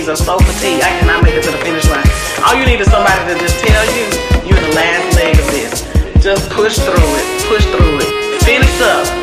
knees are so fatigued, I cannot make it to the finish line. All you need is somebody to just tell you, you're the last leg of this. Just push through it, finish up.